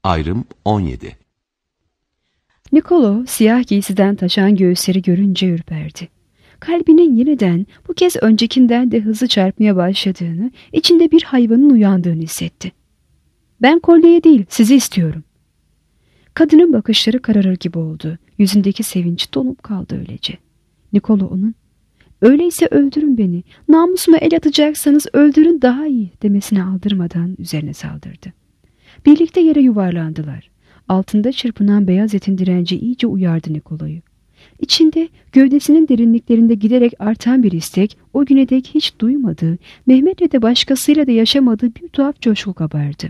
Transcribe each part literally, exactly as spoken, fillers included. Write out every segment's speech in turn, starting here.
Ayrım on yedi. Nicolo siyah giysiden taşan göğüsleri görünce ürperdi. Kalbinin yeniden, bu kez öncekinden de hızlı çarpmaya başladığını, içinde bir hayvanın uyandığını hissetti. "Ben kolyeye değil, sizi istiyorum." Kadının bakışları kararır gibi oldu. Yüzündeki sevinç donup kaldı öylece. Nicolo onun, "Öyleyse öldürün beni, namusuma el atacaksanız öldürün daha iyi," demesine aldırmadan üzerine saldırdı. Birlikte yere yuvarlandılar. Altında çırpınan beyaz etin direnci iyice uyardı Nicolo'yu. İçinde, gövdesinin derinliklerinde giderek artan bir istek, o güne dek hiç duymadığı, Mehmet'le de başkasıyla da yaşamadığı bir tuhaf coşku kabardı.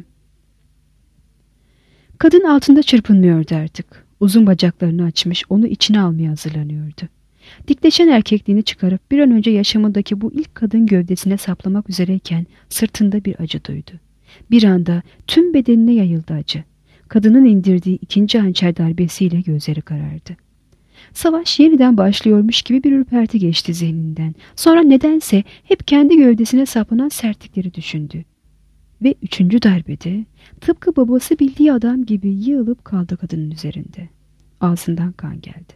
Kadın altında çırpınmıyordu artık. Uzun bacaklarını açmış, onu içine almaya hazırlanıyordu. Dikleşen erkekliğini çıkarıp bir an önce yaşamındaki bu ilk kadın gövdesine saplamak üzereyken sırtında bir acı duydu. Bir anda tüm bedenine yayıldı acı. Kadının indirdiği ikinci hançer darbesiyle gözleri karardı. Savaş yeniden başlıyormuş gibi bir ürperti geçti zihninden. Sonra nedense hep kendi gövdesine saplanan sertlikleri düşündü. Ve üçüncü darbede tıpkı babası bildiği adam gibi yığılıp kaldı kadının üzerinde. Ağzından kan geldi.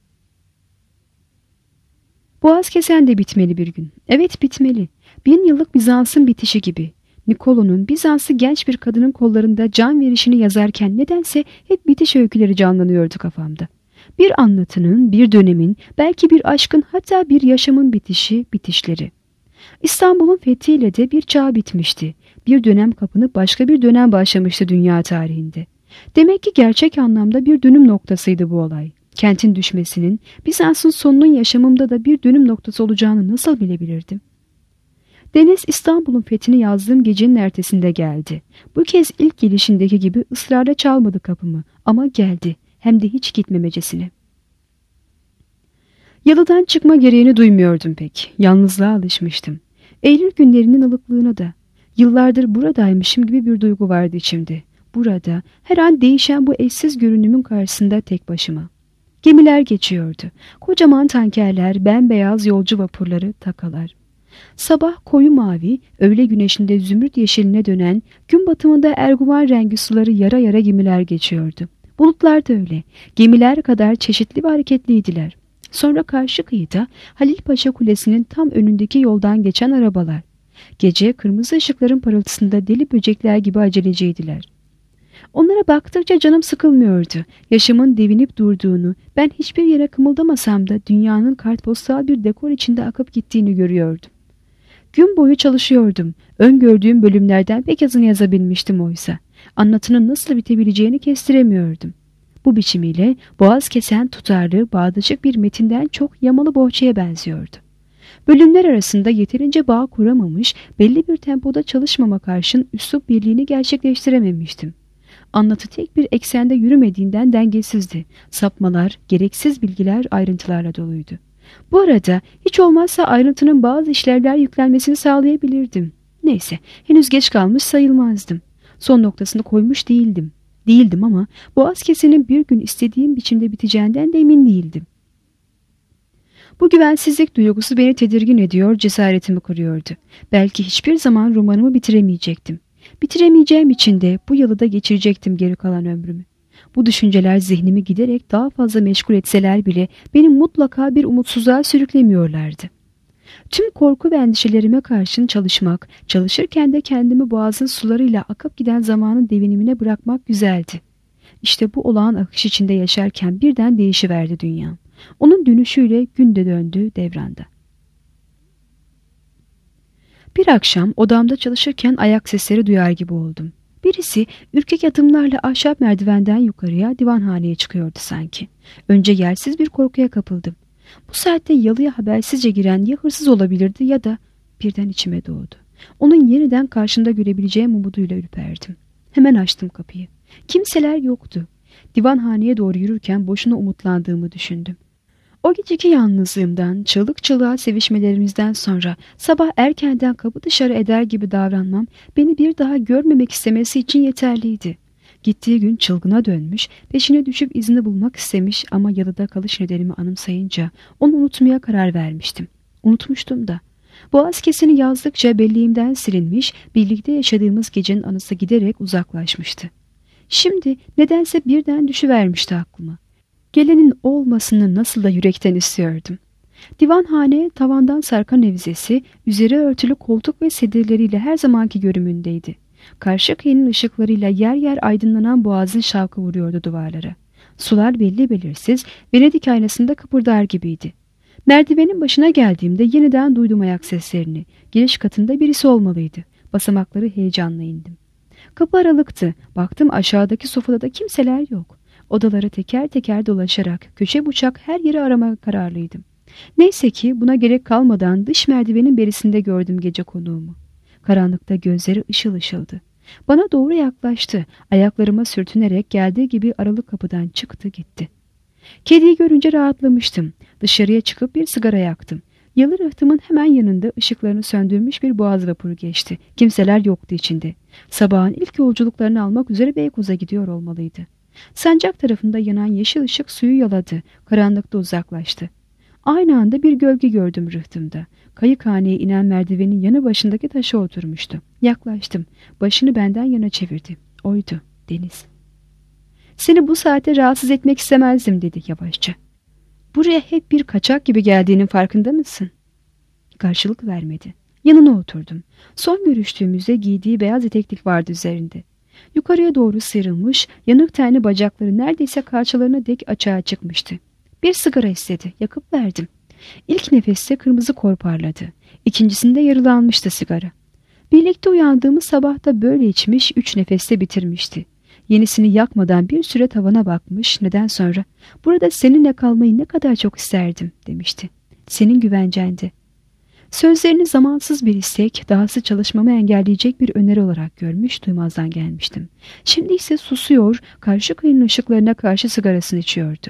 Boğaz kesen de bitmeli bir gün. Evet, bitmeli. Bin yıllık Bizans'ın bitişi gibi. Nicolo'nun Bizanslı genç bir kadının kollarında can verişini yazarken nedense hep bitiş öyküleri canlanıyordu kafamda. Bir anlatının, bir dönemin, belki bir aşkın, hatta bir yaşamın bitişi, bitişleri. İstanbul'un fethiyle de bir çağ bitmişti. Bir dönem kapanıp başka bir dönem başlamıştı dünya tarihinde. Demek ki gerçek anlamda bir dönüm noktasıydı bu olay. Kentin düşmesinin, Bizans'ın sonunun yaşamımda da bir dönüm noktası olacağını nasıl bilebilirdim? Deniz İstanbul'un fethini yazdığım gecenin ertesinde geldi. Bu kez ilk gelişindeki gibi ısrarla çalmadı kapımı ama geldi, hem de hiç gitmemecesine. Yalıdan çıkma gereğini duymuyordum pek. Yalnızlığa alışmıştım. Eylül günlerinin ılıklığına da. Yıllardır buradaymışım gibi bir duygu vardı içimde. Burada, her an değişen bu eşsiz görünümün karşısında tek başıma. Gemiler geçiyordu. Kocaman tankerler, bembeyaz yolcu vapurları, takalar. Sabah koyu mavi, öğle güneşinde zümrüt yeşiline dönen, gün batımında erguvan rengi suları yara yara gemiler geçiyordu. Bulutlar da öyle. Gemiler kadar çeşitli ve hareketliydiler. Sonra karşı kıyıda Halil Paşa Kulesi'nin tam önündeki yoldan geçen arabalar. Gece kırmızı ışıkların parıltısında deli böcekler gibi aceleciydiler. Onlara baktıkça canım sıkılmıyordu. Yaşamın devinip durduğunu, ben hiçbir yere kımıldamasam da dünyanın kartpostal bir dekor içinde akıp gittiğini görüyordum. Gün boyu çalışıyordum. Öngördüğüm bölümlerden pek azını yazabilmiştim oysa. Anlatının nasıl bitebileceğini kestiremiyordum. Bu biçimiyle boğaz kesen tutarlı, bağdaşık bir metinden çok yamalı bohçaya benziyordu. Bölümler arasında yeterince bağ kuramamış, belli bir tempoda çalışmama karşın üslup birliğini gerçekleştirememiştim. Anlatı tek bir eksende yürümediğinden dengesizdi. Sapmalar, gereksiz bilgiler ayrıntılarla doluydu. Bu arada hiç olmazsa ayrıntının bazı işlevler yüklenmesini sağlayabilirdim. Neyse, henüz geç kalmış sayılmazdım. Son noktasını koymuş değildim. Değildim ama boğaz kesenin bir gün istediğim biçimde biteceğinden de emin değildim. Bu güvensizlik duygusu beni tedirgin ediyor, cesaretimi kırıyordu. Belki hiçbir zaman romanımı bitiremeyecektim. Bitiremeyeceğim için de bu yalıda geçirecektim geri kalan ömrümü. Bu düşünceler zihnimi giderek daha fazla meşgul etseler bile beni mutlaka bir umutsuzluğa sürüklemiyorlardı. Tüm korku ve endişelerime karşın çalışmak, çalışırken de kendimi boğazın sularıyla akıp giden zamanın devinimine bırakmak güzeldi. İşte bu olağan akış içinde yaşarken birden değişiverdi dünyam. Onun dönüşüyle gün de döndü devranda. Bir akşam odamda çalışırken ayak sesleri duyar gibi oldum. Birisi ürkek adımlarla ahşap merdivenden yukarıya divanhaneye çıkıyordu sanki. Önce yersiz bir korkuya kapıldım. Bu saatte yalıya habersizce giren ya hırsız olabilirdi ya da birden içime doğdu. Onun yeniden karşımda görebileceğim umuduyla ürperdim. Hemen açtım kapıyı. Kimseler yoktu. Divanhaneye doğru yürürken boşuna umutlandığımı düşündüm. O geceki yalnızlığımdan, çığlık çığlığa sevişmelerimizden sonra sabah erkenden kapı dışarı eder gibi davranmam beni bir daha görmemek istemesi için yeterliydi. Gittiği gün çılgına dönmüş, peşine düşüp izini bulmak istemiş ama yalıda kalış nedenimi anımsayınca onu unutmaya karar vermiştim. Unutmuştum da. Boğaz kesini yazdıkça belleğimden silinmiş, birlikte yaşadığımız gecenin anısı giderek uzaklaşmıştı. Şimdi nedense birden düşüvermişti aklıma. Gelenin olmasını nasıl da yürekten istiyordum. Divanhane tavandan sarkan evzesi, üzeri örtülü koltuk ve sedirleriyle her zamanki görümündeydi. Karşı kıyının ışıklarıyla yer yer aydınlanan boğazın şavkı vuruyordu duvarlara. Sular belli belirsiz Venedik aynasında kıpırdar gibiydi. Merdivenin başına geldiğimde yeniden duydum ayak seslerini. Giriş katında birisi olmalıydı. Basamakları heyecanla indim. Kapı aralıktı. Baktım aşağıdaki sofada da kimseler yok. Odaları teker teker dolaşarak köşe bucak her yeri aramaya kararlıydım. Neyse ki buna gerek kalmadan dış merdivenin berisinde gördüm gece konuğumu. Karanlıkta gözleri ışıl ışıldı. Bana doğru yaklaştı. Ayaklarıma sürtünerek geldiği gibi aralık kapıdan çıktı gitti. Kediyi görünce rahatlamıştım. Dışarıya çıkıp bir sigara yaktım. Yalı rıhtımın hemen yanında ışıklarını söndürmüş bir boğaz vapuru geçti. Kimseler yoktu içinde. Sabahın ilk yolculuklarını almak üzere Beykoz'a gidiyor olmalıydı. Sancak tarafında yanan yeşil ışık suyu yaladı. Karanlıkta uzaklaştı. Aynı anda bir gölge gördüm rıhtımda. Kayıkhaneye inen merdivenin yanı başındaki taşa oturmuştu. Yaklaştım. Başını benden yana çevirdi. Oydu. Deniz. "Seni bu saate rahatsız etmek istemezdim," dedi yavaşça. "Buraya hep bir kaçak gibi geldiğinin farkında mısın?" Karşılık vermedi. Yanına oturdum. Son görüştüğümüzde giydiği beyaz eteklik vardı üzerinde. Yukarıya doğru sıyrılmış, yanık tenli bacakları neredeyse kalçalarına dek açığa çıkmıştı. Bir sigara istedi. Yakıp verdim. İlk nefeste kırmızı kor parladı. İkincisinde yarılanmıştı sigara. Birlikte uyandığımız sabahta böyle içmiş, üç nefeste bitirmişti. Yenisini yakmadan bir süre tavana bakmış, neden sonra "Burada seninle kalmayı ne kadar çok isterdim," demişti. "Senin güvencendi." Sözlerini zamansız bir istek, dahası çalışmamı engelleyecek bir öneri olarak görmüş, duymazdan gelmiştim. Şimdi ise susuyor, karşı kıyının ışıklarına karşı sigarasını içiyordu.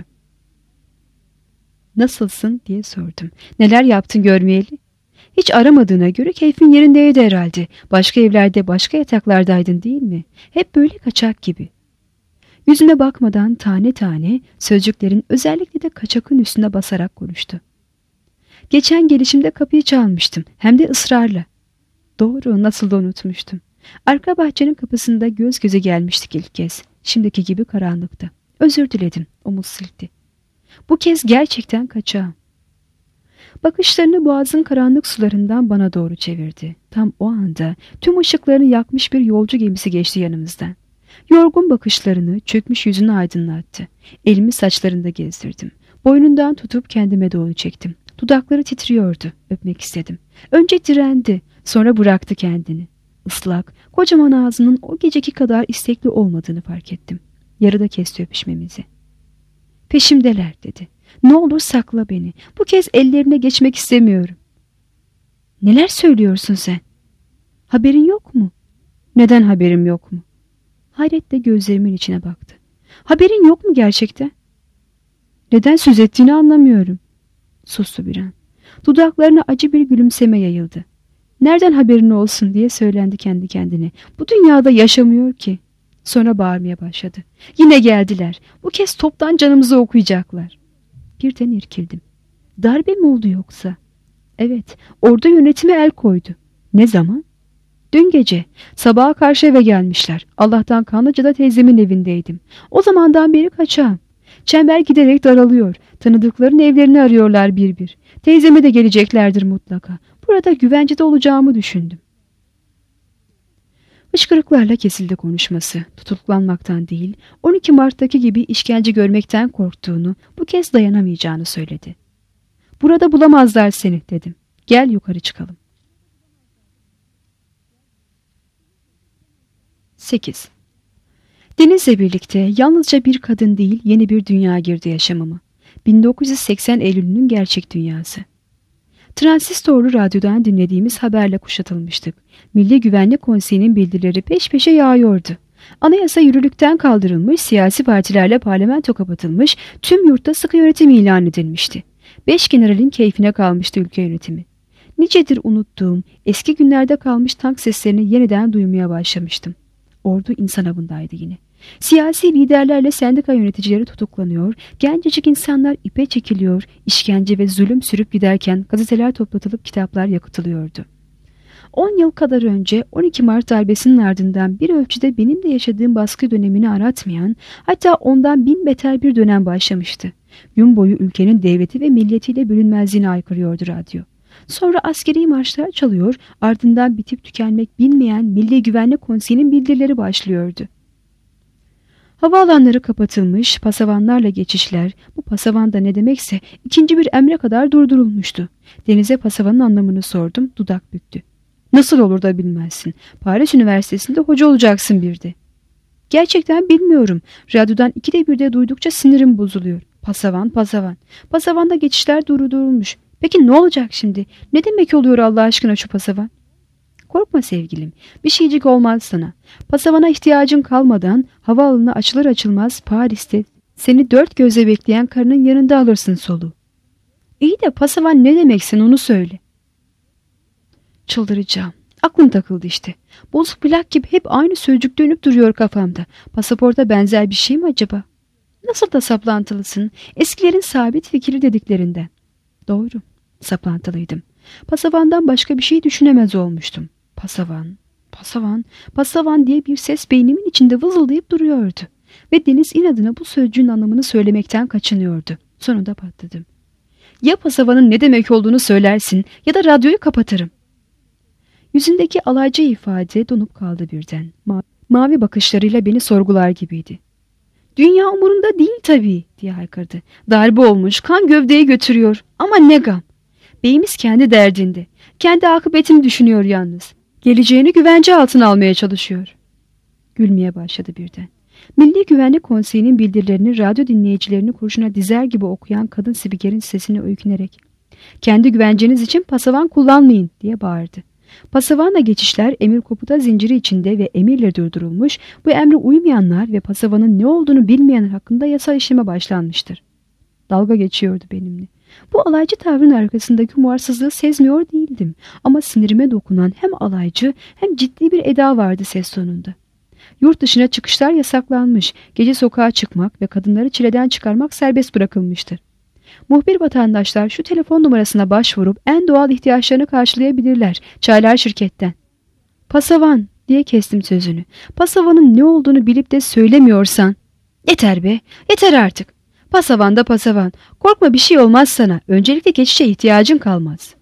"Nasılsın?" diye sordum. "Neler yaptın görmeyeli?" "Hiç aramadığına göre keyfin yerindeydi herhalde. Başka evlerde, başka yataklardaydın değil mi? Hep böyle kaçak gibi." Yüzüme bakmadan tane tane sözcüklerin özellikle de kaçakın üstüne basarak konuştu. "Geçen gelişimde kapıyı çalmıştım. Hem de ısrarla." Doğru, nasıl da unutmuştum. Arka bahçenin kapısında göz göze gelmiştik ilk kez. Şimdiki gibi karanlıkta. "Özür diledim," omuz silkti. "Bu kez gerçekten kaçağım." Bakışlarını boğazın karanlık sularından bana doğru çevirdi. Tam o anda tüm ışıklarını yakmış bir yolcu gemisi geçti yanımızdan. Yorgun bakışlarını, çökmüş yüzünü aydınlattı. Elimi saçlarında gezdirdim. Boynundan tutup kendime doğru çektim. Dudakları titriyordu. Öpmek istedim. Önce direndi, sonra bıraktı kendini. Islak, kocaman ağzının o geceki kadar istekli olmadığını fark ettim. Yarıda kesti öpüşmemizi. "Peşimdeler," dedi. "Ne olur sakla beni. Bu kez ellerine geçmek istemiyorum." "Neler söylüyorsun sen? Haberin yok mu?" "Neden haberim yok mu?" Hayretle gözlerimin içine baktı. "Haberin yok mu gerçekten?" "Neden söz ettiğini anlamıyorum." Sustu bir an. Dudaklarına acı bir gülümseme yayıldı. "Nereden haberin olsun?" diye söylendi kendi kendine. "Bu dünyada yaşamıyor ki." Sonra bağırmaya başladı. "Yine geldiler. Bu kez toptan canımızı okuyacaklar." Birden irkildim. Darbe mi oldu yoksa? Evet, ordu yönetime el koydu. Ne zaman? Dün gece. Sabaha karşı eve gelmişler. Allah'tan Kanlıca'da teyzemin evindeydim. O zamandan beri kaçağım. Çember giderek daralıyor. Tanıdıkların evlerini arıyorlar bir bir. Teyzeme de geleceklerdir mutlaka. Burada güvencede olacağımı düşündüm. Hıçkırıklarla kesildi konuşması. Tutuklanmaktan değil, on iki Mart'taki gibi işkence görmekten korktuğunu, bu kez dayanamayacağını söyledi. "Burada bulamazlar seni," dedim. "Gel yukarı çıkalım." sekiz. Deniz'le birlikte yalnızca bir kadın değil, yeni bir dünya girdi yaşamıma. bin dokuz yüz seksen Eylül'ünün gerçek dünyası. Transistorlu radyodan dinlediğimiz haberle kuşatılmıştık. Milli Güvenlik Konseyi'nin bildirileri peş peşe yağıyordu. Anayasa yürürlükten kaldırılmış, siyasi partilerle parlamento kapatılmış, tüm yurtta sıkı yönetim ilan edilmişti. Beş generalin keyfine kalmıştı ülke yönetimi. Nicedir unuttuğum, eski günlerde kalmış tank seslerini yeniden duymaya başlamıştım. Ordu insan avındaydı yine. Siyasi liderlerle sendika yöneticileri tutuklanıyor, gencecik insanlar ipe çekiliyor, işkence ve zulüm sürüp giderken gazeteler toplatılıp kitaplar yakıtılıyordu. On yıl kadar önce on iki Mart darbesinin ardından bir ölçüde benim de yaşadığım baskı dönemini aratmayan, hatta ondan bin beter bir dönem başlamıştı. Gün boyu ülkenin devleti ve milletiyle bölünmezliğine aykırıyordu radyo. Sonra askeri marşlar çalıyor, ardından bitip tükenmek bilmeyen Milli Güvenlik Konseyi'nin bildirileri başlıyordu. Havaalanları kapatılmış, pasavanlarla geçişler, bu pasavan da ne demekse ikinci bir emre kadar durdurulmuştu. Deniz'e pasavanın anlamını sordum, dudak büktü. Nasıl olur da bilmezsin, Paris Üniversitesi'nde hoca olacaksın bir de. Gerçekten bilmiyorum, radyodan ikide birde duydukça sinirim bozuluyor. Pasavan, pasavan, pasavanda geçişler durdurulmuş. Peki ne olacak şimdi? Ne demek oluyor Allah aşkına şu pasavan? Korkma sevgilim, bir şeycik olmaz sana. Pasavana ihtiyacın kalmadan havaalanı açılır açılmaz Paris'te seni dört gözle bekleyen karının yanında alırsın soluğu. İyi de pasavan ne demeksin onu söyle. Çıldıracağım. Aklım takıldı işte. Bozuk plak gibi hep aynı sözcük dönüp duruyor kafamda. Pasaporta benzer bir şey mi acaba? Nasıl da saplantılısın. Eskilerin sabit fikri dediklerinden. Doğru. Saplantılıydım. Pasavandan başka bir şey düşünemez olmuştum. Pasavan, pasavan, pasavan diye bir ses beynimin içinde vızıldayıp duruyordu. Ve Deniz inadına bu sözcüğün anlamını söylemekten kaçınıyordu. Sonunda patladım. Ya pasavanın ne demek olduğunu söylersin ya da radyoyu kapatırım. Yüzündeki alaycı ifade donup kaldı birden. Ma mavi bakışlarıyla beni sorgular gibiydi. Dünya umurunda değil tabii diye haykırdı. Darbe olmuş, kan gövdeyi götürüyor ama ne gam. Beyimiz kendi derdinde. Kendi akıbetini düşünüyor yalnız. Geleceğini güvence altına almaya çalışıyor. Gülmeye başladı birden. Milli Güvenlik Konseyi'nin bildirilerini radyo dinleyicilerini kurşuna dizer gibi okuyan kadın spikerin sesini öykünerek "Kendi güvenceniz için pasavan kullanmayın" diye bağırdı. Pasavanla geçişler emir komuta zinciri içinde ve emirle durdurulmuş, bu emre uymayanlar ve pasavanın ne olduğunu bilmeyenler hakkında yasal işleme başlanmıştır. Dalga geçiyordu benimle. Bu alaycı tavrın arkasındaki umarsızlığı sezmiyor değildim. Ama sinirime dokunan hem alaycı hem ciddi bir eda vardı ses tonunda. Yurt dışına çıkışlar yasaklanmış, gece sokağa çıkmak ve kadınları çileden çıkarmak serbest bırakılmıştır. Muhbir vatandaşlar şu telefon numarasına başvurup en doğal ihtiyaçlarını karşılayabilirler. Çaylar şirketten. Pasavan diye kestim sözünü. Pasavanın ne olduğunu bilip de söylemiyorsan. Yeter be, yeter artık. Pasavan da pasavan. Korkma bir şey olmaz sana. Öncelikle geçişe ihtiyacın kalmaz.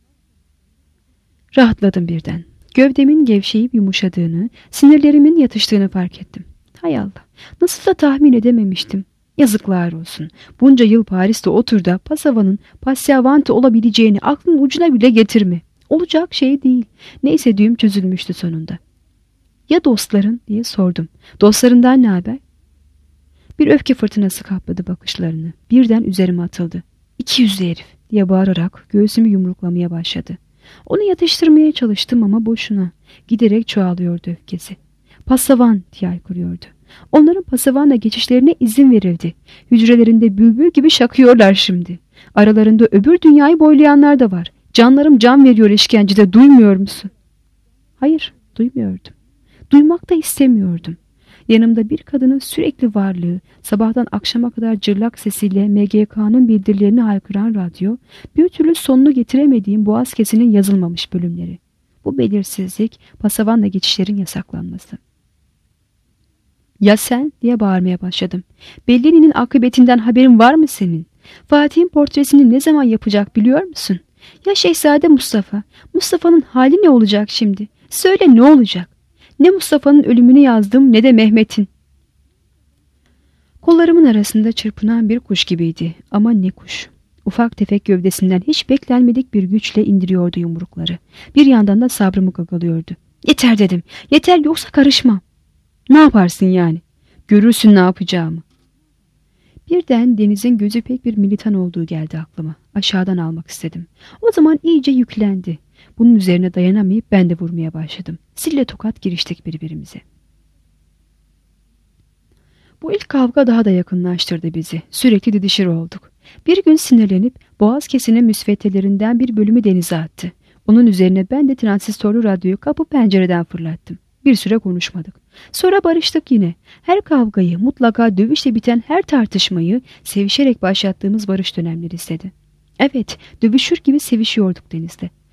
Rahatladım birden. Gövdemin gevşeyip yumuşadığını, sinirlerimin yatıştığını fark ettim. Hay Allah, nasıl da tahmin edememiştim. Yazıklar olsun. Bunca yıl Paris'te otur da pasavanın pasyavante olabileceğini aklın ucuna bile getirme. Olacak şey değil. Neyse düğüm çözülmüştü sonunda. Ya dostların diye sordum. Dostlarından ne haber? Bir öfke fırtınası kapladı bakışlarını. Birden üzerime atıldı. İki yüzlü herif diye bağırarak göğsümü yumruklamaya başladı. Onu yatıştırmaya çalıştım ama boşuna. Giderek çoğalıyordu öfkesi. Pasavan diye haykırıyordu. Onların pasavanla geçişlerine izin verildi. Hücrelerinde bülbül gibi şakıyorlar şimdi. Aralarında öbür dünyayı boylayanlar da var. Canlarım can veriyor işkencede, duymuyor musun? Hayır, duymuyordum. Duymak da istemiyordum. Yanımda bir kadının sürekli varlığı, sabahtan akşama kadar cırlak sesiyle M G K'nın bildirilerini haykıran radyo, bir türlü sonunu getiremediğim Boğazkesi'nin yazılmamış bölümleri. Bu belirsizlik, pasavanla geçişlerin yasaklanması. Ya sen diye bağırmaya başladım. Bellini'nin akıbetinden haberin var mı senin? Fatih'in portresini ne zaman yapacak biliyor musun? Ya Şehzade Mustafa? Mustafa'nın hali ne olacak şimdi? Söyle ne olacak? Ne Mustafa'nın ölümünü yazdım ne de Mehmet'in. Kollarımın arasında çırpınan bir kuş gibiydi ama ne kuş. Ufak tefek gövdesinden hiç beklenmedik bir güçle indiriyordu yumrukları. Bir yandan da sabrımı gagalıyordu. Yeter dedim. Yeter yoksa karışmam. Ne yaparsın yani? Görürsün ne yapacağımı. Birden Deniz'in gözü pek bir militan olduğu geldi aklıma. Aşağıdan almak istedim. O zaman iyice yüklendi. Bunun üzerine dayanamayıp ben de vurmaya başladım. Sille tokat giriştik birbirimize. Bu ilk kavga daha da yakınlaştırdı bizi. Sürekli didişir olduk. Bir gün sinirlenip Boğazkesi'nin müsveddelerinden bir bölümü denize attı. Onun üzerine ben de transistörlü radyoyu kapı pencereden fırlattım. Bir süre konuşmadık. Sonra barıştık yine. Her kavgayı, mutlaka dövüşle biten her tartışmayı sevişerek başlattığımız barış dönemleri istedi. Evet, dövüşür gibi sevişiyorduk denizde.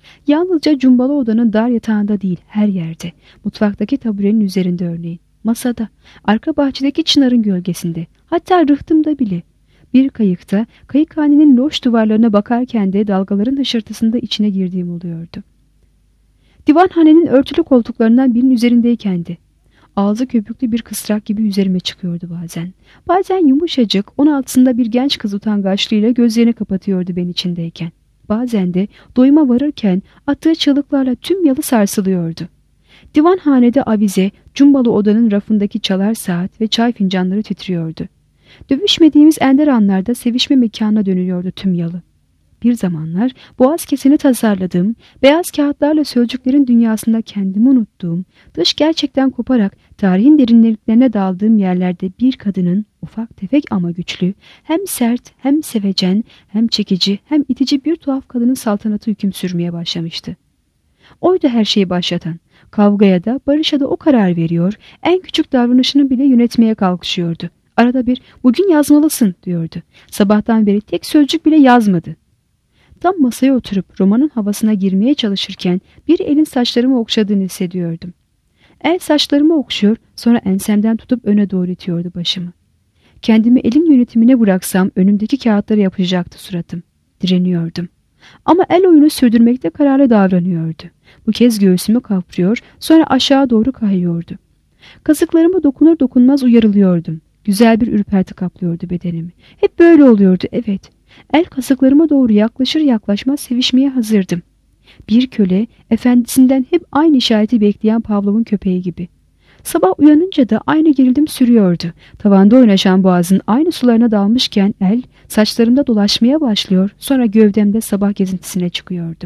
Yalnızca cumbalı odanın dar yatağında değil, her yerde. Mutfaktaki taburenin üzerinde örneğin. Masada, arka bahçedeki çınarın gölgesinde, hatta rıhtımda bile. Bir kayıkta, kayıkhanenin loş duvarlarına bakarken de dalgaların hışırtısında içine girdiğim oluyordu. Divanhanenin örtülü koltuklarından birinin üzerindeyken de, ağzı köpüklü bir kısrak gibi üzerime çıkıyordu bazen. Bazen yumuşacık, on altısında bir genç kız utangaçlığıyla gözlerini kapatıyordu ben içindeyken. Bazen de doyuma varırken attığı çığlıklarla tüm yalı sarsılıyordu. Divanhanede avize, cumbalı odanın rafındaki çalar saat ve çay fincanları titriyordu. Dövüşmediğimiz ender anlarda sevişme mekanına dönüyordu tüm yalı. Bir zamanlar boğaz kesini tasarladığım, beyaz kağıtlarla sözcüklerin dünyasında kendimi unuttuğum, dış gerçekten koparak tarihin derinliklerine daldığım yerlerde bir kadının ufak tefek ama güçlü, hem sert hem sevecen, hem çekici hem itici bir tuhaf kadının saltanatı hüküm sürmeye başlamıştı. Oydu her şeyi başlatan. Kavgaya da barışa da o karar veriyor, en küçük davranışını bile yönetmeye kalkışıyordu. Arada bir bugün yazmalısın diyordu. Sabahtan beri tek sözcük bile yazmadı. Tam masaya oturup romanın havasına girmeye çalışırken bir elin saçlarımı okşadığını hissediyordum. El saçlarımı okşuyor, sonra ensemden tutup öne doğru itiyordu başımı. Kendimi elin yönetimine bıraksam önümdeki kağıtlara yapışacaktı suratım. Direniyordum. Ama el oyunu sürdürmekte kararlı davranıyordu. Bu kez göğsümü kavrıyor, sonra aşağı doğru kayıyordu. Kasıklarıma dokunur dokunmaz uyarılıyordum. Güzel bir ürperti kaplıyordu bedenimi. Hep böyle oluyordu, evet. El kasıklarıma doğru yaklaşır yaklaşmaz sevişmeye hazırdım. Bir köle, efendisinden hep aynı işareti bekleyen Pavlov'un köpeği gibi. Sabah uyanınca da aynı gerildim sürüyordu. Tavanda oynaşan boğazın aynı sularına dalmışken el, saçlarımda dolaşmaya başlıyor, sonra gövdemde sabah gezintisine çıkıyordu.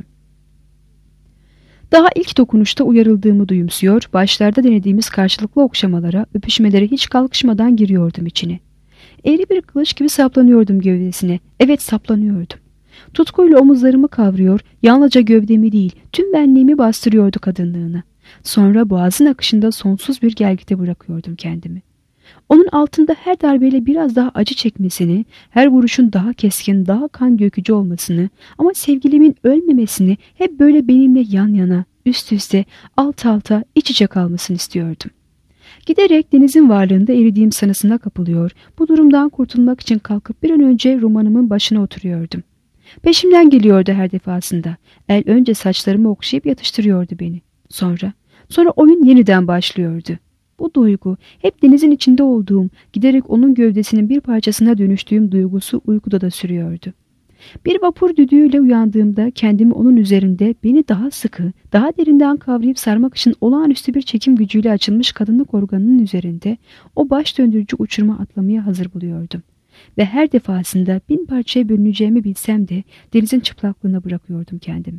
Daha ilk dokunuşta uyarıldığımı duyumsuyor, başlarda denediğimiz karşılıklı okşamalara, öpüşmelere hiç kalkışmadan giriyordum içine. Eğri bir kılıç gibi saplanıyordum gövdesine. Evet, saplanıyordum. Tutkuyla omuzlarımı kavruyor, yalnızca gövdemi değil, tüm benliğimi bastırıyordu kadınlığına. Sonra boğazın akışında sonsuz bir gelgite bırakıyordum kendimi. Onun altında her darbeyle biraz daha acı çekmesini, her vuruşun daha keskin, daha kan dökücü olmasını, ama sevgilimin ölmemesini, hep böyle benimle yan yana, üst üste, alt alta, iç içe kalmasını istiyordum. Giderek denizin varlığında eridiğim sanısına kapılıyor, bu durumdan kurtulmak için kalkıp bir an önce romanımın başına oturuyordum. Peşimden geliyordu her defasında. El önce saçlarımı okşayıp yatıştırıyordu beni. Sonra, sonra oyun yeniden başlıyordu. Bu duygu, hep denizin içinde olduğum, giderek onun gövdesinin bir parçasına dönüştüğüm duygusu uykuda da sürüyordu. Bir vapur düdüğüyle uyandığımda kendimi onun üzerinde beni daha sıkı, daha derinden kavrayıp sarmak için olağanüstü bir çekim gücüyle açılmış kadınlık organının üzerinde o baş döndürücü uçuruma atlamaya hazır buluyordum. Ve her defasında bin parçaya bölüneceğimi bilsem de denizin çıplaklığına bırakıyordum kendimi.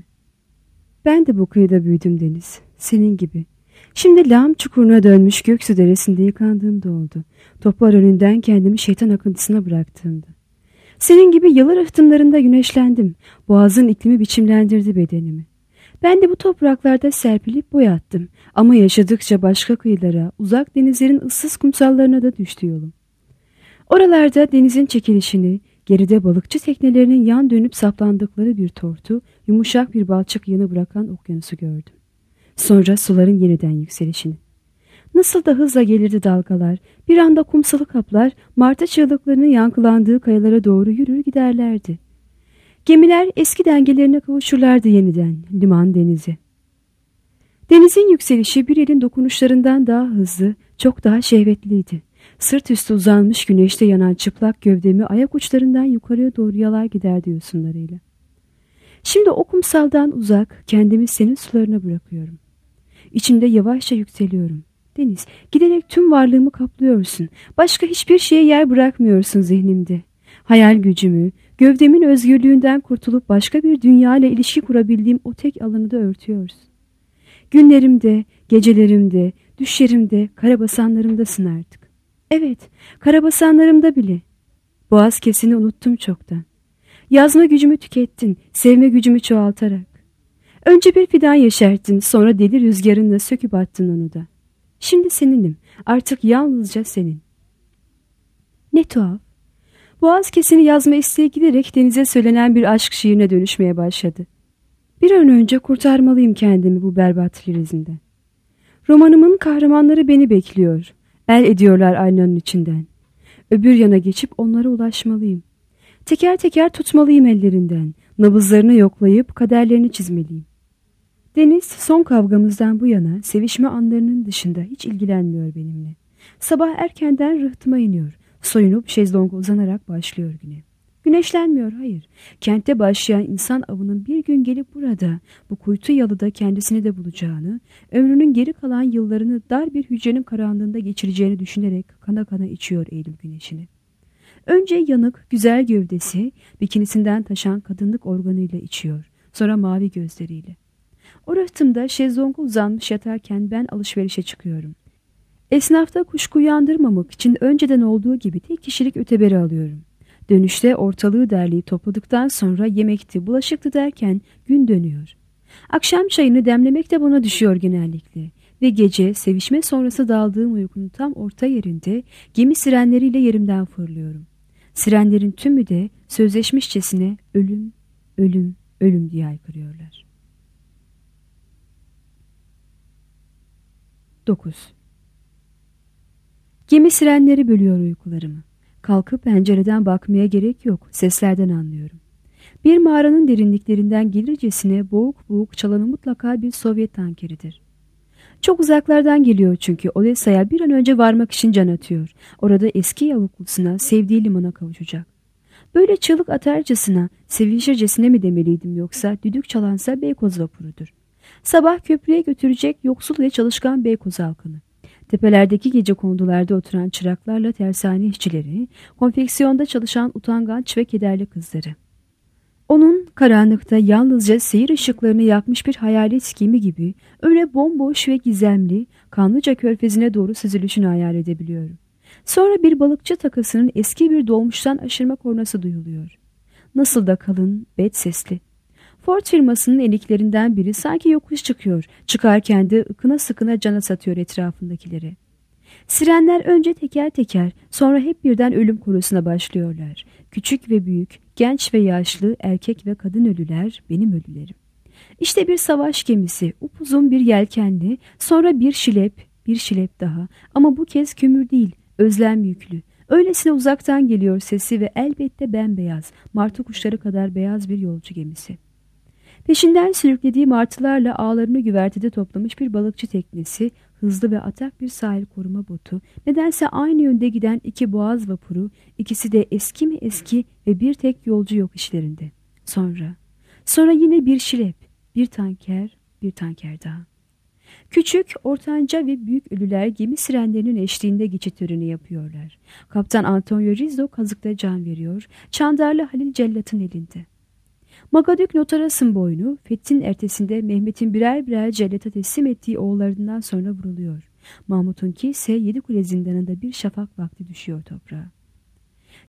Ben de bu kıyıda büyüdüm Deniz, senin gibi. Şimdi lağım çukuruna dönmüş Göksu Deresi'nde yıkandığımda oldu. Toplar önünden kendimi şeytan akıntısına bıraktığımda. Senin gibi yalı rıhtımlarında güneşlendim. Boğazın iklimi biçimlendirdi bedenimi. Ben de bu topraklarda serpilip boyattım. Ama yaşadıkça başka kıyılara, uzak denizlerin ıssız kumsallarına da düştü yolum. Oralarda denizin çekilişini, geride balıkçı teknelerinin yan dönüp saplandıkları bir tortu, yumuşak bir balçık yanı bırakan okyanusu gördüm. Sonra suların yeniden yükselişini. Nasıl da hızla gelirdi dalgalar, bir anda kumsalı kaplar, martı çığlıklarının yankılandığı kayalara doğru yürür giderlerdi. Gemiler eski dengelerine kavuşurlardı yeniden, liman denizi. Denizin yükselişi bir elin dokunuşlarından daha hızlı, çok daha şehvetliydi. Sırt üstü uzanmış güneşte yanan çıplak gövdemi ayak uçlarından yukarıya doğru yalar giderdi yosunlarıyla. Şimdi o kumsaldan uzak, kendimi senin sularına bırakıyorum. İçimde yavaşça yükseliyorum. Deniz, giderek tüm varlığımı kaplıyorsun. Başka hiçbir şeye yer bırakmıyorsun zihnimde. Hayal gücümü, gövdemin özgürlüğünden kurtulup başka bir dünya ile ilişki kurabildiğim o tek alanı da örtüyorsun. Günlerimde, gecelerimde, düşlerimde, karabasanlarımdasın artık. Evet, karabasanlarımda bile. Boğaz kesini unuttum çoktan. Yazma gücümü tükettin, sevme gücümü çoğaltarak. Önce bir fidan yeşerttin, sonra deli rüzgarınla söküp attın onu da. Şimdi seninim, artık yalnızca senin. Ne tuhaf. Boğaz kesini yazma isteği giderek denize söylenen bir aşk şiirine dönüşmeye başladı. Bir an önce kurtarmalıyım kendimi bu berbat krizinden. Romanımın kahramanları beni bekliyor. El ediyorlar aynanın içinden. Öbür yana geçip onlara ulaşmalıyım. Teker teker tutmalıyım ellerinden. Nabızlarını yoklayıp kaderlerini çizmeliyim. Deniz son kavgamızdan bu yana sevişme anlarının dışında hiç ilgilenmiyor benimle. Sabah erkenden rıhtıma iniyor. Soyunup şezlonga uzanarak başlıyor güne. Güneşlenmiyor, hayır. Kentte başlayan insan avının bir gün gelip burada, bu kuytu yalıda kendisini de bulacağını, ömrünün geri kalan yıllarını dar bir hücrenin karanlığında geçireceğini düşünerek kana kana içiyor Eylül güneşini. Önce yanık, güzel gövdesi, bikinisinden taşan kadınlık organıyla içiyor. Sonra mavi gözleriyle. O rıhtımda şezlonga uzanmış yatarken ben alışverişe çıkıyorum. Esnafta kuşku uyandırmamak için önceden olduğu gibi tek kişilik öteberi alıyorum. Dönüşte ortalığı derleyip topladıktan sonra yemekti, bulaşıktı derken gün dönüyor. Akşam çayını demlemek de bana düşüyor genellikle. Ve gece sevişme sonrası daldığım uykunun tam orta yerinde gemi sirenleriyle yerimden fırlıyorum. Sirenlerin tümü de sözleşmişçesine ölüm, ölüm, ölüm diye haykırıyorlar. dokuz. Gemi sirenleri bölüyor uykularımı. Kalkıp pencereden bakmaya gerek yok, seslerden anlıyorum. Bir mağaranın derinliklerinden gelircesine boğuk boğuk çalanı mutlaka bir Sovyet tankeridir. Çok uzaklardan geliyor çünkü Odessa'ya bir an önce varmak için can atıyor. Orada eski yavuklusuna, sevdiği limana kavuşacak. Böyle çığlık atarcasına, sevinçircesine mi demeliydim yoksa düdük çalansa Beykoz vapurudur. Sabah köprüye götürecek yoksul ve çalışkan Beykoz halkını. Tepelerdeki gecekondularda oturan çıraklarla tersane işçileri, konfeksiyonda çalışan utangaç ve kederli kızları. Onun karanlıkta yalnızca seyir ışıklarını yakmış bir hayalet gemi gibi öyle bomboş ve gizemli Kanlıca Körfezi'ne doğru süzülüşünü hayal edebiliyorum. Sonra bir balıkçı takasının eski bir dolmuştan aşırma kornası duyuluyor. Nasıl da kalın, bet sesli. Ford firmasının eliklerinden biri sanki yokuş çıkıyor. Çıkarken de ıkına sıkına cana satıyor etrafındakileri. Sirenler önce teker teker, sonra hep birden ölüm korusuna başlıyorlar. Küçük ve büyük, genç ve yaşlı, erkek ve kadın ölüler benim ölülerim. İşte bir savaş gemisi, upuzun bir yelkenli, sonra bir şilep, bir şilep daha. Ama bu kez kömür değil, özlem yüklü. Öylesine uzaktan geliyor sesi ve elbette bembeyaz, martı kuşları kadar beyaz bir yolcu gemisi. Peşinden sürüklediği martılarla ağlarını güvertede toplamış bir balıkçı teknesi, hızlı ve atak bir sahil koruma botu, nedense aynı yönde giden iki boğaz vapuru, ikisi de eski mi eski ve bir tek yolcu yok işlerinde. Sonra, sonra yine bir şilep, bir tanker, bir tanker daha. Küçük, ortanca ve büyük ölüler gemi sirenlerinin eşliğinde geçit töreni yapıyorlar. Kaptan Antonio Rizzo kazıkta can veriyor, Çandarlı Halil Cellat'ın elinde. Magadük Notaras'ın boynu, Fethin ertesinde Mehmet'in birer birer cellata teslim ettiği oğullarından sonra vuruluyor. Mahmut'unki ise Yedikule zindanında bir şafak vakti düşüyor toprağa.